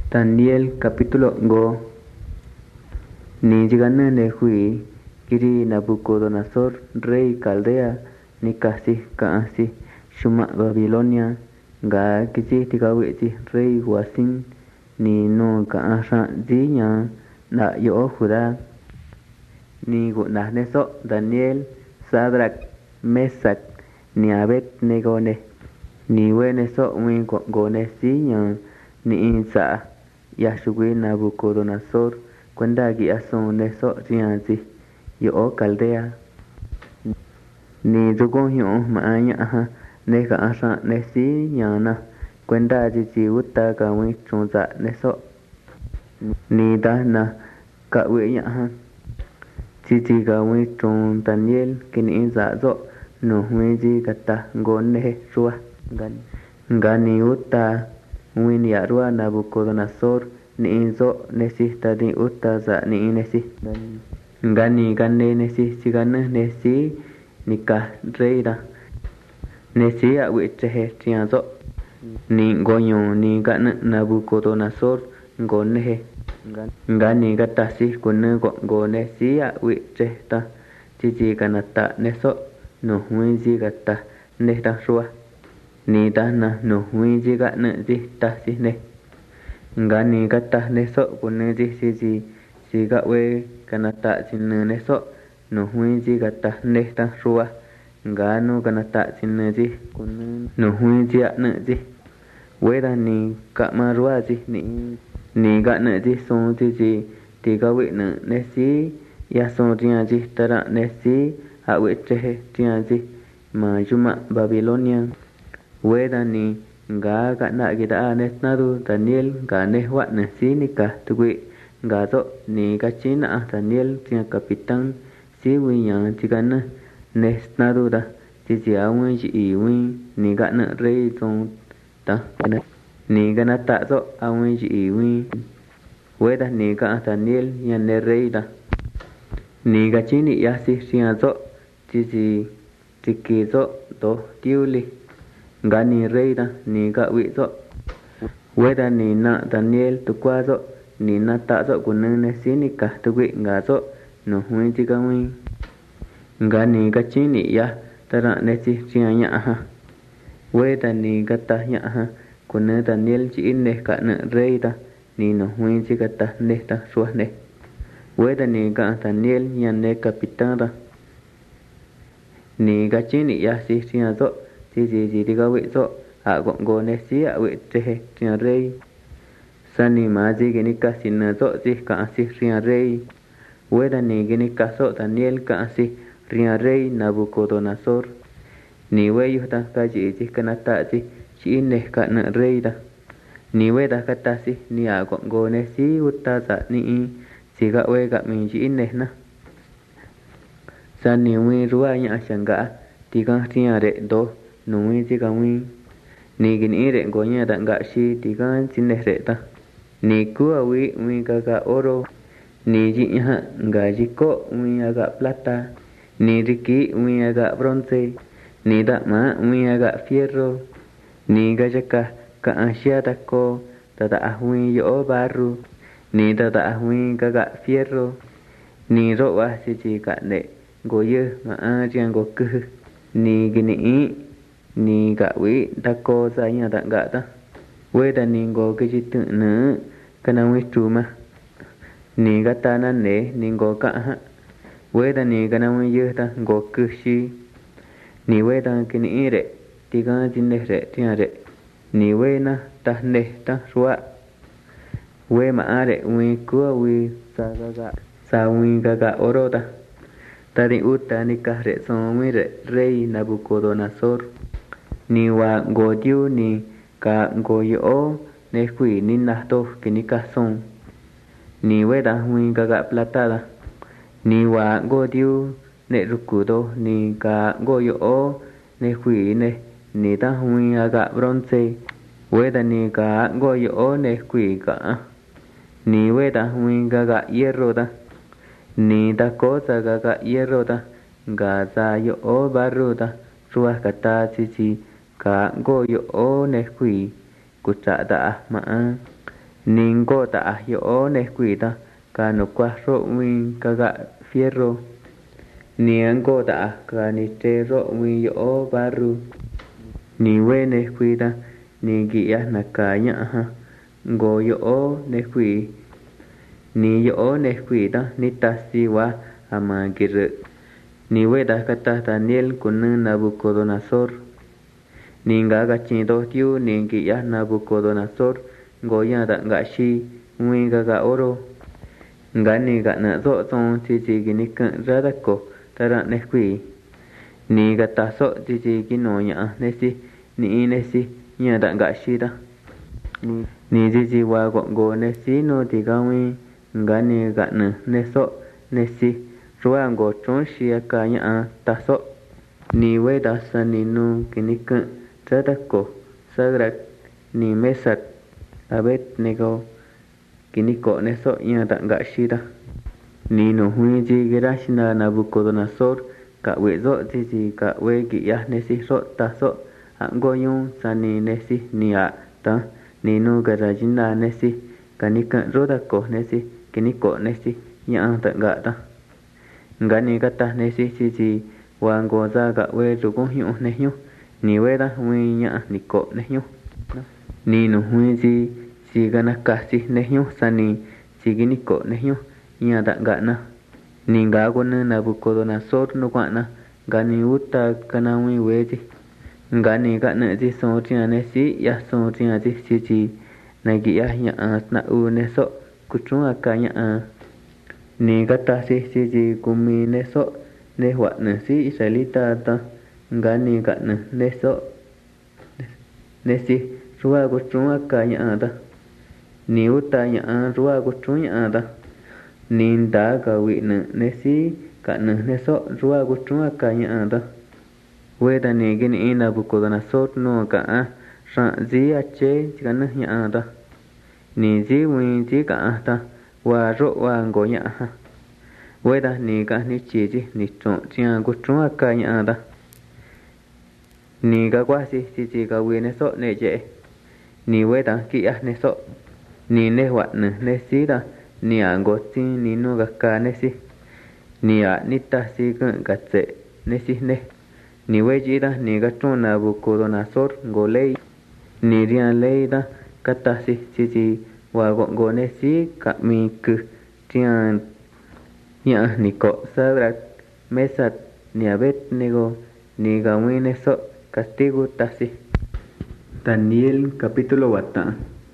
Daniel capítulo go. Ni llegando ne hui kiri Nabucodonosor rey Caldea ni kasi kaasi shuma Babilonia ga kiji tigawi rey Huasin ni no kaasa dinya na yo Judá ni guna neso Daniel Sadrak Mesak ni Abednego ne ni weneso wi gone sinya ni insa Yahshua Nabucodonosor kwenda giason neso rianzi yo Caldea ni dugon yo maanya aha ne ka asa ne si nyana kwenda ji uta ka wi chunza neso ni dana ka wi ya ha ji ka wi chun Daniel kin inza zo no wi ji kata gone ruwa ngani uta win ya ruwa Nabucodonosor ni inzo nesi tadi uta za ni inesi ngani gane nesi sigana nesi nikah reira nesi a wichehe tianzo ni goño ni gana Nabucodonosor gonehe ngani gatasi kunu gone si a wicheta chichi kanata neso no huinji gata neta ruwa ni dana no huinji gana ji tasi ne ngani gata neso kunu ji si ga we kanata chinne neso no huinji gata neta ruwa ngano kanata chinne ji kunu no huinji ana ji weda ni kama ruwa ji ni gana ji son ji tiga we na nesi ya son ria ji tara nesi a we chehe ria ji ma juma Babilonia weda ni ga na gida nesnadu Daniel ga nehwa nesi nika tugui ga zo ni ga china Daniel tia kapitan si winya tigana nesnadu da ji awen ji wi ni ga na rei zon ta ni ga na ta zo awen ji wi weda ni ga Daniel ya ne rei da ni ga chini ya si tia zo ji tiki zo do tiuli ngani reida ni ga wi zo weda ni na Daniel tu kwa zo ni na ta zo kunene sinika tu wi nga zo no hui ti ga wi ngani ga chini ya tara ne chi chianya ha weda ni ga ta ya ha kunne Daniel chi ne ka na reida ni no hui ti ga ta ne ta so ne weda ni ga Daniel ya ne kapitana ni ga chini ya si chia zo ji diga wi zo a go ne si a wi te tia rei sani ma ji gini ka sin zo ji ka si ria rei weda ni gini ka so Daniel ka si ria rei Nabucodonosor ni we yu ta ka ji kana ta ji chi ne ka na rei da ni weda ka ta si ni a go ne si uta za ni si ga we ga mi ji ne na sani wi ruwa nya shanga tiga tia re do nui ji ga wi ni gini re gonya da ga shi tiga chinne re ta ni ku wi ga oro ni ji ha ga ji ko wi ga plata ni riki wi ga bronce ni da ma wi ga fierro ni ga jaka ka asia da ko da wi yo barru ni da wi ga fierro ni ro wa si ji ga ne goye ma a jian go ku ni gini ni ga wi da ko za nya da ga ta we da ni go ke ji tu na kana wi tu ma ni ga ta na ne ni go ka ha we da ni kana wi ye ta go ku shi ni we da ke ni re ti ga jin ne re ti re ni we na ta ne ta ruwa we ma are wi ku wi sa wi ga oro ta tari uta ni ka re so wi re rei Nabucodonosor ni wa go diu ni ka go yo ne hui ni na to kini ka son ni we da hui ga plata da ni wa go diu ne rukudo ni ka go yo ne hui ne ni ta hui ga bronze we da ni ka go yo ne hui ga ni we da hui ga hierro da ni da ko za ga hierro da ga za yo barro da ruwa kata chi ka go yo ne hui ku cha da ma ningo ta yo ne cuida ka no cuatro win kaga fierro ni ango ta ka ni terro win yo barru ni we ne cuida ni gia na kanya ha go yo ne cui ni yo ne cuida ni tasiwa ama gir ni we da kata Daniel kun Nabucodonosor ni nga ga chido tiu ni gia Nabucodonosor goya da nga shi ngui ga oro nga ni ga na zo ton chi chi gi ni kan ra da ko tara ne kui ni ga ta so chi chi gi no nya ne si ni ne si nya da nga shi da ni chi chi wa go ne si no ti ga wi nga ni ga na ne so ne si ruang go chon shi ka nya ta so ni we da sa ni nu gi ni kan ra da ko Sadrach ni Mesach Abednego kiniko ne so nya da nga shida ni no hui ji girashna Nabucodonosor ka we zo ji ka we gi ya ne si so ta so ango yun sani ne si ni a ta ni no garajina ne si kanika roda ko ne si kiniko ne si nya da nga ta nga ni ka ta ne si ji wango za ga we ru ko hyu ne hyu ni we da hui nya ni ko ne hyu ni no hui ji si gana kasi ne hyu sani si gini ko ne hyu nya da ga na ni ga go na Nabucodonosor no kwa na ga ni uta kana wi we ji ga ni ga na ji so tia ne si ya so tia ji si ji na gi ya nya na u ne so ku chu ka nya ni ga ta si ji kumi ne so ne wa na si Israelita ta ga ni ga na ne so ne si ruwa go chu ka nya ta ni uta nya ruwa go chu nya ta ni da ga wi na ne si ka na ne so ruwa go chu ka nya ta we da ni gi ni Nabucodonosor no ka sa ji a che ka na nya ta ni ji wi ji ka ta wa ro wa go nya ha we da ni ka ni chi ji ni chu chia go chu ka nya ta ni ga kwa si ji ga wi ne so ne je ni we da ki a ne so ni ne wa ne si da ni a go si ni no ga ka ne si ni a ni ta si ga tse ne si ne ni we ji da ni ga chu Nabucodonosor go lei ni rian lei da ka ta si ji wa go ne si ka mi ku tian nya ni ko Sadrach Mesach ni Abednego ni ga wi ne so castigo ta si Daniel capítulo 4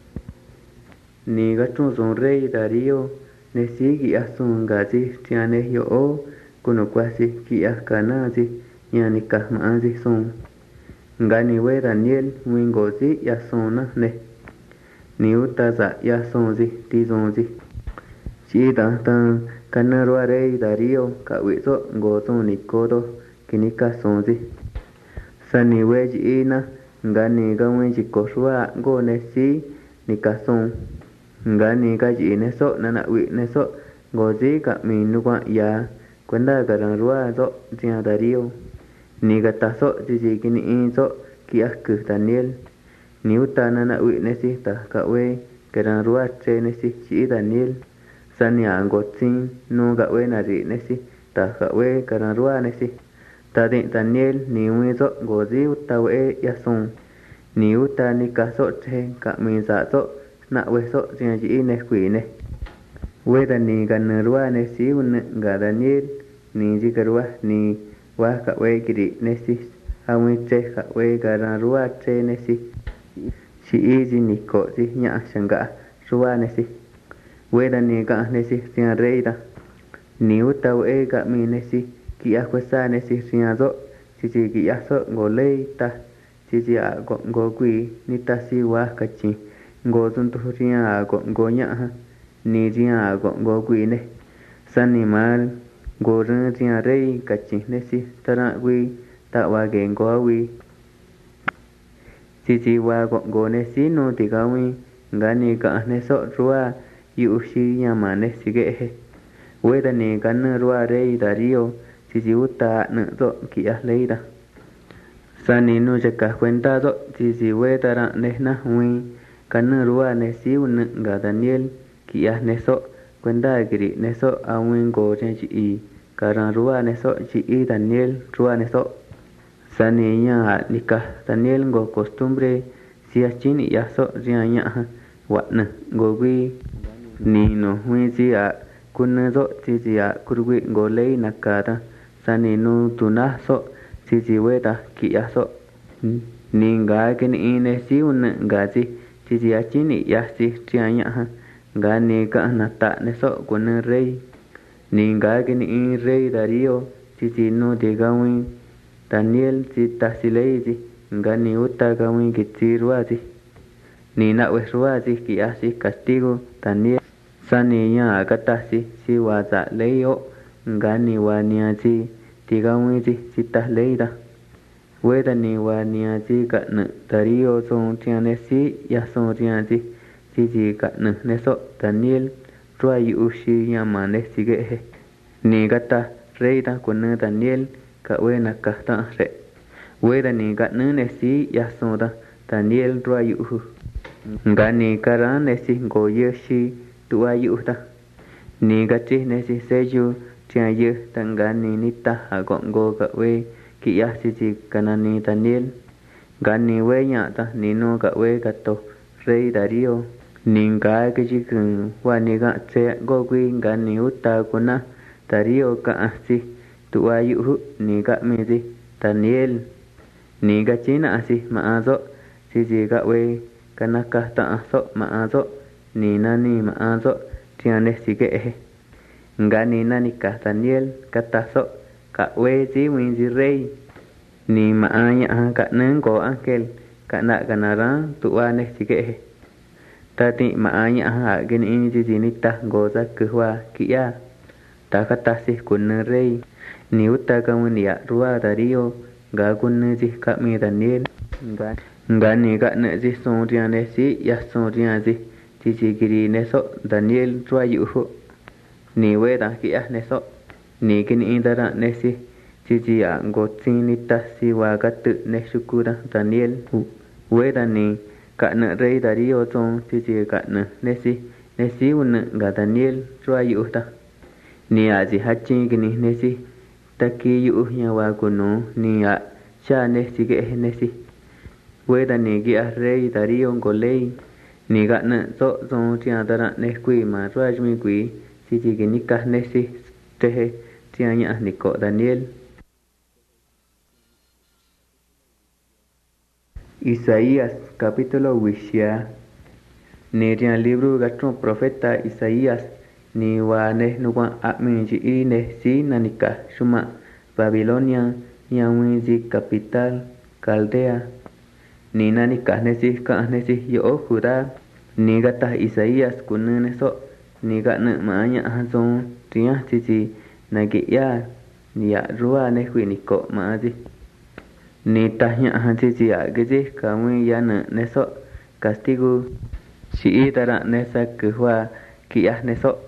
ni ga chu son rey Darío ne si gi asun ga ji tiane yo o kuno kwasi ki akana ji yani ka ma ji son ngani we Daniel wingo ji ya sona ne ni uta za ya son ji ti son ji chi ta ta kana ro rey Darío ka wi so go son ni kodo kinika son ji sani we ji na ngani ga wi ji ko shwa go ne si ni ka son ngani ga ji ne so na wi ne so go ji ka mi nu kwa ya kwenda ga ran ruwa so tia Darío ni ga ta so ji ki ni so ki ak Daniel ni uta na wi ne si ta ka we ga ran ruwa che ne si chi Daniel sani a go tin no ga we na ri ne si ta ka we ga ran ruwa ne si ta de Daniel ni wi so go ji uta we ya son ni uta ni ka so che ka mi za so na we so tia ji ne kwi ne we da ni ga na ruwa ne si un ga Daniel ni ji ga ruwa ni wa ka we ki ne si a wi che ka we ga ran ruwa che ne si si ji ni ko ji nya shanga ruwa ne si we da ni ga ne si tia rei da ni uta we ga mi ne si ki a kwesa ne si tia zo si ki a so go lei ta si a go kwi ni ta si wa ka chi go tun tu tia go nya ha ni tia go kwi ne sani mal go ren tia rei ka chi ne si tara wi ta wa ge go wi si wa go ne si no ti ga wi ngani ka ne so ruwa yu shi ya ma ne si ge he we da ni ga na ruwa rei Darío si uta na zo ki a lei da sani no je ka cuenta zo si we tara ne na wi kana rua nesi un ga Daniel kia neso cuenta kiri neso awin go chen chi karan rua neso chi Daniel rua neso saninya nika Daniel go costumbre sia chini yaso rianya watna go wi ni no hui sia kun zo chi sia kurwi go lei nakata sani nu tuna so chi chi weta kia so ninga ken ine si un ga chi chi chini yasi rianya ga ni ka nata neso kun rey ninga ken in rey Darío chi no de gawin Daniel si tasilei si nga ni uta gawin kitirwa si ni na weswa si kia si castigo Daniel sani ya kata si waza leyo nga ni wania si tigawin si ta leida weda ni wania si ka na Darío son tiane si ya son tiane si ka na neso Daniel rua yu shi yamane sige ni kata reida kun Daniel ka wena ka ta re weda ni ka ne si ya son da Daniel rua yu nga ni karan ne si go yeshi tua yu ta ni ga chi ne si seju tia yu tanga ni nita ha go ka we ki ya si kana ni Daniel ga ni we nya ta ni no ka we ka to rey Darío ni ga ke chi kun wa ni ga che go gui ga ni uta kuna Darío ka si tua yu ni ga mi si Daniel ni ga chi na si ma zo si ga we kana ka ta so ma zo ni na ni ma zo tiane si ge nga ni na ni ka Daniel ka ta so ka we si win si rey ni ma anya ka nang go angel ka na kana ra tua ne si ge ta ti ma anya ha gen in si ni ta go za kwa kia ta ka ta si kun rey ni uta ka win ya rua Darío ga kun si ka mi Daniel nga ni ka ne si son tiane si ya son tiane si kiri ne so Daniel rua yu ni we ta kia ne so ni kin in da ne si ya go tin ni ta si wa ka tu ne shukura Daniel we da ni ka ne rey Darío son si ka ne si un ga Daniel rua yu ta ni a ji hachin kini ne si ta ki yu nya wa kuno ni a cha ne si ge ne si we da ni gi a rey Darío go lei ni ga na so so tia da ne kui ma rua mi kui si ki ni ka ne si te tia nya ni ko Daniel Isaías capítulo wishia ni tia libro gatro profeta Isaías ni wa ne no wa ami ji ne si nanika shuma Babilonia yawi ji capital Caldea ni nani ka ne si yo Judá ni gata Isaías kun ne so ni ga na ma nya ha so tia si na ge ya ni ya rua ne hui ni ko ma ji ni ta nya ha si ya ge ji ka wi ya na ne so castigo si tara ne sa ke hua ki ya ne so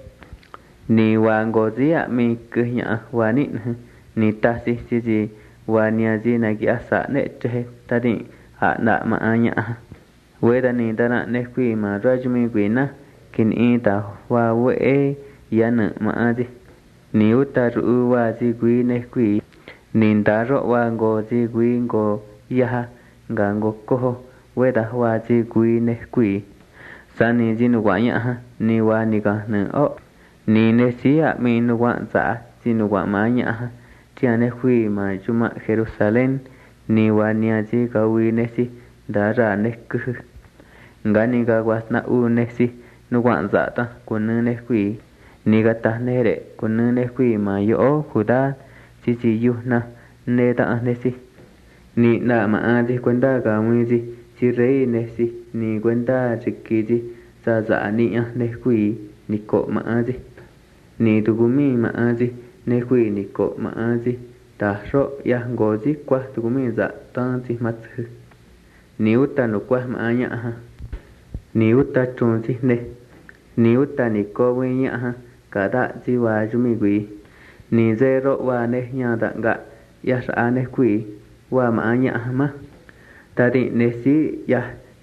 ni wa go ji ya mi ke nya wa ni ta si wa nya ji na gi asa ne che ta ni a na ma anya we da ni da ne kui ma rajmi kui na kin i ta wa we ya na ma ji ni uta ru wa ji kui ne kui ni da ro wa go ji kui go ya ga go ko we da wa ji kui ne kui sa ni ji nu wa nya ni wa ni ka na o ni ne si a mi nu wa za ji nu wa ma nya tia ne kui ma chuma Jerusalén ni wa nia ji ka wi ne si da ra ne ku nga ni ga wa na u ne si nu wa za ta kun ne kui ni ga ta ne re kun ne kui ma yo Judá si yu na ne ta ne si ni na ma ji cuenta ga wi ji rey ne si ni cuenta ji ki ji za za ni ne kui ni ko ma ji ni tu gumi ma ji ne kui ni ko ma ji ta ro ya go ji kwa tu gumi za ta ji ma tsu ni uta no kwa ma nya ni uta chon ji ne ni uta ni ko wi nya ka da ji wa ju mi gui ni zero wa ne nya da ga ya sa ne kui wa ma nya ma ta di ne si ya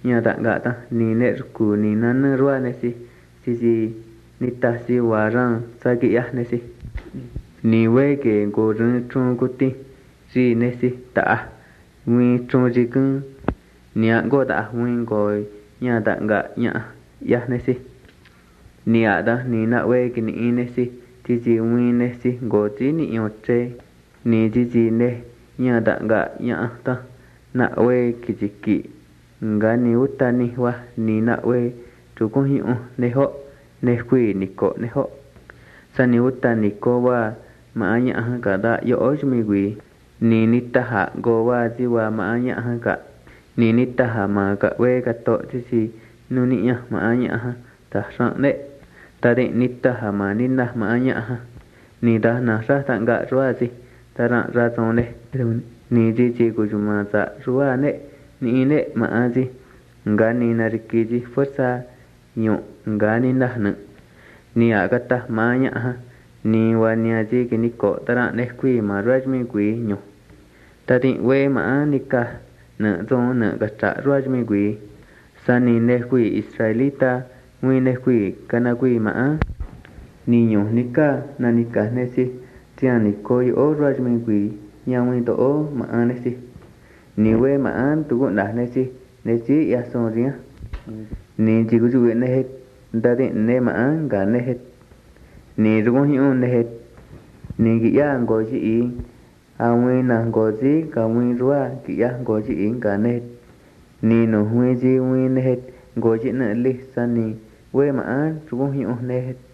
nhà tạng gạ ta ni nè cú ni năn rua nè si ni ta si wa rang sa ki ya nè si ni we ke go rung trung ku ti si nè si ta nguyên trung ji kung nia go ta nguyên go nhà tạng gạ nhà ya nè si ni a da ni na we ki ni nè si ti ji nguyên nè si go ti ni yo che ni ji nè nhà tạng gạ nhà ta na we ki ji ki nga ni uta ni wa ni na we tu ko hi ne ho ne kwi ni ko ne ho sa ni uta ni ko wa ma anya ha ka da yo oj mi gwi ni ta ha go wa ji wa ma anya ha ka ni ta ha ma ka we ka to ji si nu ni ya ma anya ha ta sang ne ta de ni ta ha ma ni na ma anya ha ni da na sa ta ga ro ji ta ra zon ne ni ji ku ju ma za ro ne ni ne ma aji nga ni na rikiji forsa nyo nga ni na na ni agata ma nya ha ni wa ni aji ki ni ko tara ne kwi ma rajmi kwi nyo ta ti we ma ni ka na zo na ga ta rajmi kwi sa ni ne kwi israelita wi ne kwi kana kwi ma ni nyo ni ka na ni ka ne si tia ni ko o rajmi kwi nya wi to o ma ne si ni we ma an tu gun da ne si ya so ria ni ji gu ju ne het da de ne ma an ga ne het ni ru hi un ne het ni gi ya go ji i a we na go ji ka we ruwa gi ya go ji i ga ne het ni no hu ji we ne het go ji na li sa ni we ma an ru hi un ne het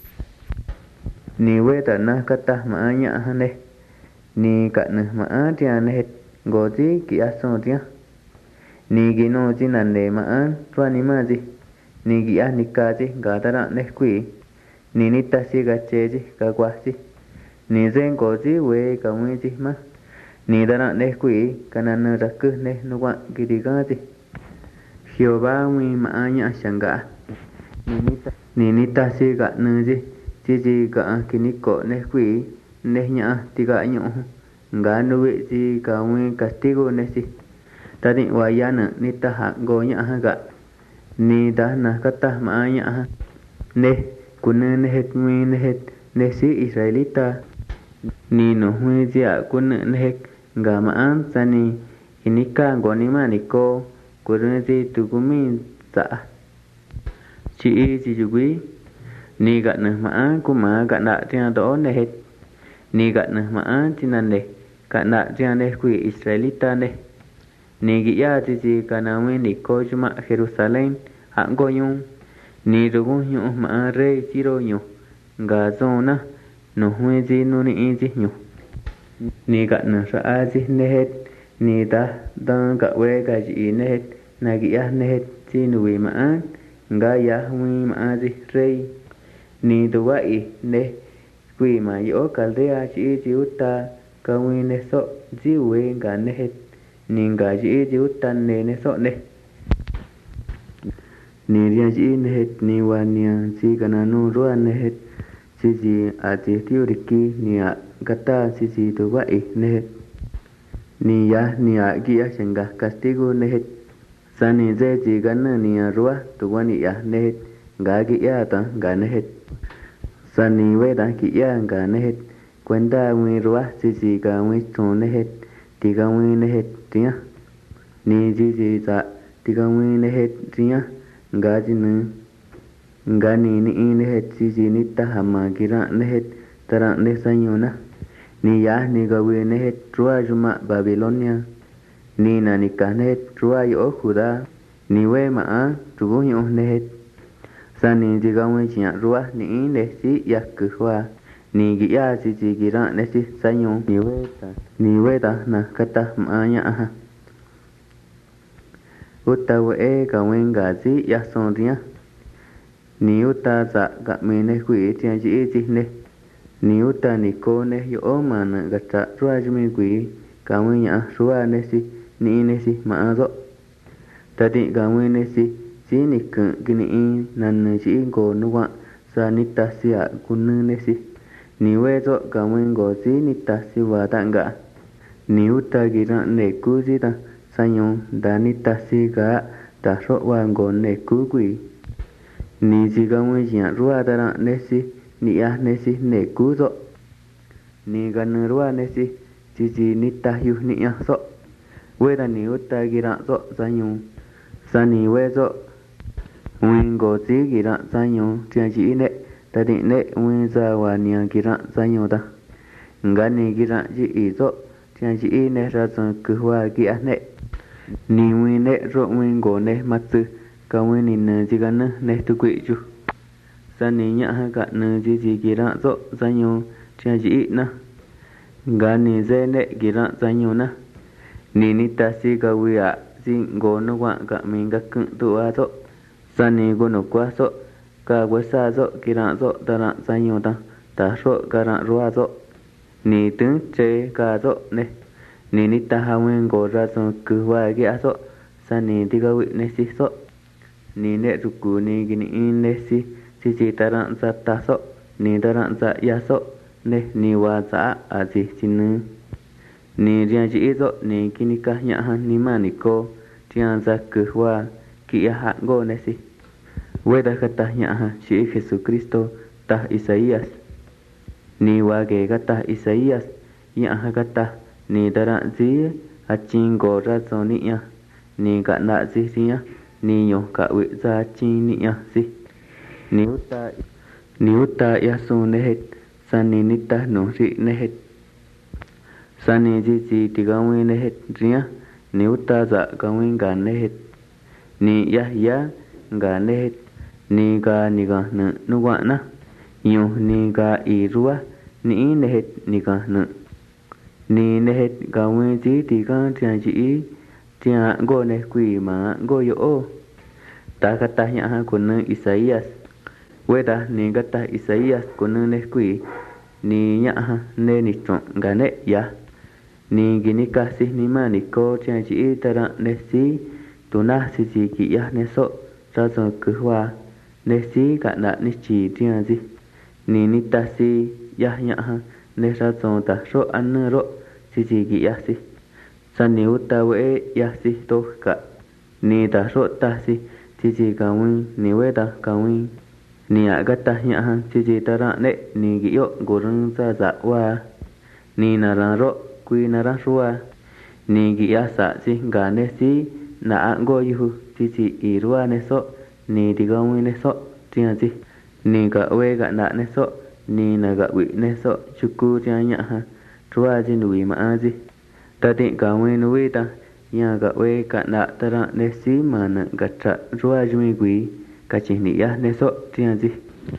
ni we ta na ka ta ma nya ha ne ni ka na ma a tia ne het go ji ki aso tia ni gi no ji nan de ma an twa ni ma ji ni gi a ni ka ji ga ta ra ne kwi ni ta si ga che ji ga kwa ji ni zen go ji we ka wi ji ma ni da ra ne kwi ka na na ra ku ne no wa gi di ga ji hyo ba wi ma a nya sang ga ni ta si ga ne ji ga ki ni ko ne kwi ne nya ti ga nyu nga no we ji ka wi castigo ne si ta di wa ya na ni ta ha go nya ha ga ni da na ka ta ma nya ha ne kun ne het mi ne het ne si israelita ni no hui ji a kun ne het ga ma an sa ni ini ka go ni ma ni ko ku ne ji tu ku mi ta chi ji ju wi ni ga na ma ku ma ga na tia do ne het ni ga na ma chi nan ne ka na tia ne ku israelita ne ni gi ya ji ka na we ni ko juma jerusalem ha go yu ni ru gu yu ma re ji ro yu ga zo na no hu ji no ni ji yu ni ga na sa a ji ne het ni da ga we ga ji ne het na gi ya ne het ji nu wi ma ga ya wi ma ji re ni do wa i ne quy mà yo caldea ji uta ka wi ne so ji we ga ne het ni ga ji uta ne so ne ni ria ji ne het ni wa nia ji kana no ro ne het ji a ji tiuriki ni a gata ji to wa i ne het ni a gi a senga castigo ne het sani je ji gan ni a ro to wa ni ya ne het ga gi ya ta ga ne het sani we da ki ya ga ne het kwenda wi ro ji ga wi to ne het ti ga wi ne het tia ni ji za ti ga wi ne het tia ga ji ne ga ni ne het ji ni ta ha ma gi ra ne het tara ne sa yu na ni ga wi ne het ro juma babilonia ni na ni ka ne het ro yo khuda ni we ma a tu go yo ne het sani ji ga wi chia ro ni ne si ya ku hwa ni gi ya ji gi ra ne si sa yu ni we ta na ka ta ma nya ha uta we ga wen ga ji ya son ria ni uta za ga me ne kwi tia ji ne ni uta ni ko ne yo ma na ga ta ro ji me kwi ga wen ya ro ne si ni ne si ma zo ta di ga wen ne si ji ni ku gi ni nan ji go nu wa sa ni ta si a kun ne si ni we zo ga wen go ji ni ta si wa ta ga ni uta gi ra ne ku ji ta sa yu da ni ta si ga ta ro wa ngo ne ku kui ni ji ga wen ya ruwa ta ra ne si ni ya ne si ne ku zo ni ga ne ruwa ne si ji ni ta yu ni ya so we da ni uta gi ra zo sa nyu sa ni we zo wen go ji gi ra sa nyu tia ji ne ta di ne wen za wa ni gi ra sa nyu ta nga ni gi ra ji i zo tia ji ne ra zo ku wa gi a ne ni wen ne ro wen go ne ma tsu ka wen ni ne ji ga ne tu quy chu sa ni nya ha ka ne ji gi ra zo sa nyu tia ji na nga ni ze ne gi ra sa nyu na ni ta si ga wi a jin go no wa ga min ga kun tu a zo sa ni go no kwa so ka wa sa zo ki ra zo ta ra sa nyu ta ro ga ra ro a zo ni tướng che ka zo ne ni ta ha wen go ra zo ku wa gi a zo sa ni ti ga wi ne si so ni ne ru ku ni gi ni in ne si ta ra za ta so ni ta ra za ya so ne ni wa za a ji chin ni rian ji zo ni ki ni ka nya ha ni ma ni ko tian za ku wa ki ya ha go ne si we da ka ta nya ha si Jesucristo ta Isaías ni wa ge ka ta Isaías ya ha ka ta ni da ra ji a chin go ra zo ni ya ni ka na ji ya ni yo ka wi za chin ni ya si ni uta ya su ne het sa ni ta no ri ne het sa ni ji ti ga wi ne het ria ni uta za ga wi ga ne het ni ya ga ne het ni ga nu wa na yo ni ga i ruwa ni ne het ni ga ni ne het ga wi ji ti ga tia ji tia go ne quy ma go yo o ta ka ta nya ha kun Isaías we da ni ga ta Isaías kun ne quy ni nya ha ne ni tron ga ne ya ni gi ni ka si ni ma ni ko tia ji ta ra ne si tu na si ji ki ya ne so ra zo ku wa ne si ga na ni chi tia ji ni ta si ya nya ha ne ra zo ta ro an ro si ji ki ya si sa ni uta we ya si to ka ni ta ro ta si ji ka wi ni we ta ka wi ni a ga ta nya ha ji ta ra ne ni gi yo go run za wa ni na ra ro quy na ra ruwa ni gi ya sa si ga ne si na a go yu ji i ruwa ne so ni ti ga wi ne so tia ji ni ga we ga na ne so ni na ga wi ne so chu ku tia nya ha ruwa ji nu ma a ji ta ti ga wi nu wi ta ya ga we ka na ta ra ne si ma na ga tra ruwa ji mi gui ka chi ni ya ne so tia ji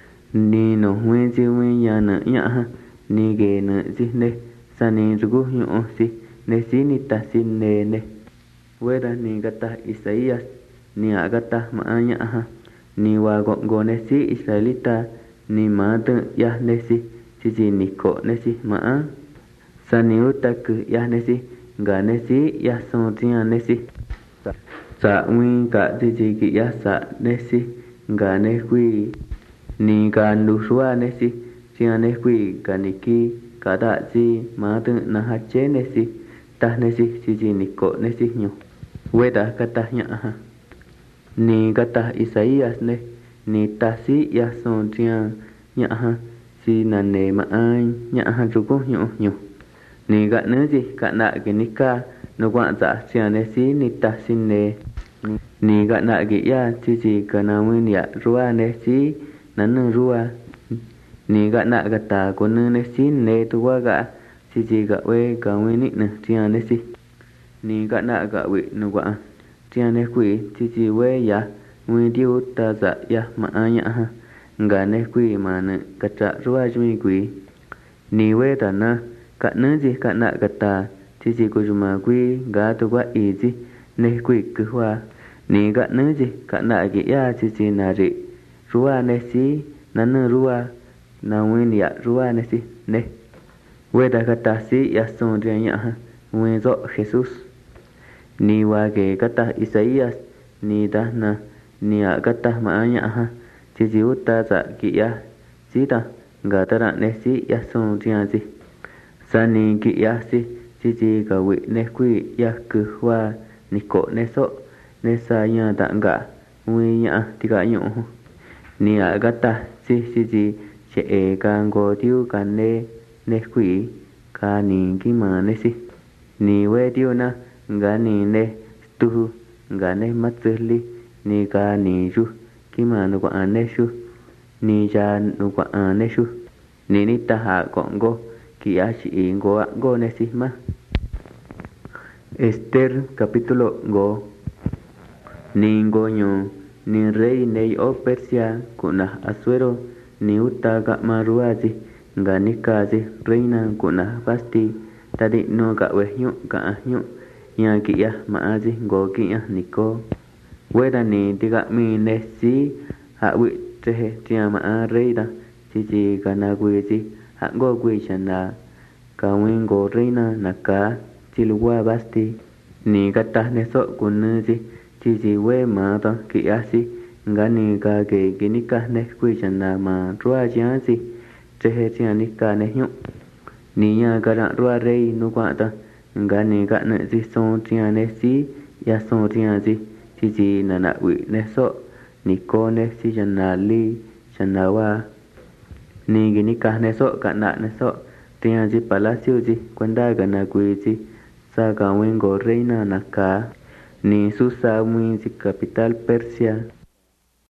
ni no wi ji wi ya na nya ha ni ge na ji ne sa ni ru gu yu si ne si ni ta si ne we da ni ga ta Isaías ni a ga ta ma nya ha ni wa go ne si Israelita ni ma tu ya ne si ji ni ko ne si ma sa ni uta ku ya ne si ga ne si ya so tia ne si sa wi ka ji ki ya sa ne si ga ne quy ni ga nu ruwa ne si tia ne quy ga ni ki ka da ji ma tu na ha che ne si ta ne si ji ni ko ne si nyu we da ka ta nya ha ni ga ta Isaías ne ni ta si ya so tia nya ha si na ne ma ai nya ha ru ko nyu ni ga ne ji ka na ge ni ka no wa za tia ne si ni ta si ne ni ga na ge ya ji ka na wi ya ruwa ne si na nu ruwa ni ga na ga ta ko ne si ne tu wa ga ji ga we ga wi ni ne tia ne si ni ga na ga wi nu wa tia ne quy ji we ya wi di u ta za ya ma anya ha ga ne quy ma ne ka tra ruwa ji mi quy ni we ta na ka ne ji ka na ga ta ji ko ju ma quy ga tu wa i ji ne quy ku wa ni ga ne ji ka na ge ya ji na ri ruwa ne si na ne ruwa na wi ni ya ruwa ne si ne we da ka ta si ya so ri nya ha wi zo Jesus ni wa ge ka ta Isaías ni da na ni a ka ta ma nya ha ji uta za ki ya ji ta ga ta ra ne si ya so ri ji sa ni ki ya si ji ga wi ne quy ya ku wa ni ko ne so nesa nya tanga wi nya tika nyu ni agata si che ka ngo tiu ka ne khui ka ni ki ma ne si ni we tiu na nga ni ne tu nga ne matsli ni ka ni ju ki ma no kwa ne shu ni ja no kwa ne shu ni ta ha kongo ki a chi go ne si ma. Esther capítulo go ni ngoño ni rey nei o Persia kuna Asuero ni uta ga maruazi nga ni kazi reina kuna Basti tadi no ga wehyu ga nyu ya ki ya maazi go ki ya niko weda ni tiga mi ne si ha wi tehe tia ma reida chi kana gwizi ha go gwi chana ka wingo reina naka chilwa Basti ni gata ne so kunuzi chi we ma ta ki asi ngani ka ke kinika ne kwi chana ma rua chia si che chia ni ka ne hyu ni ya ka ra rua rei nu kwa ta ngani ka ne si so chia ne si ya so chia si chi na na wi ne so ni ko ne si chana li chana wa ni kinika ne so ka na ne so tia si palacio si kwenda ka na kwi si sa ka wingo reina naka ni Susa muy capital Persia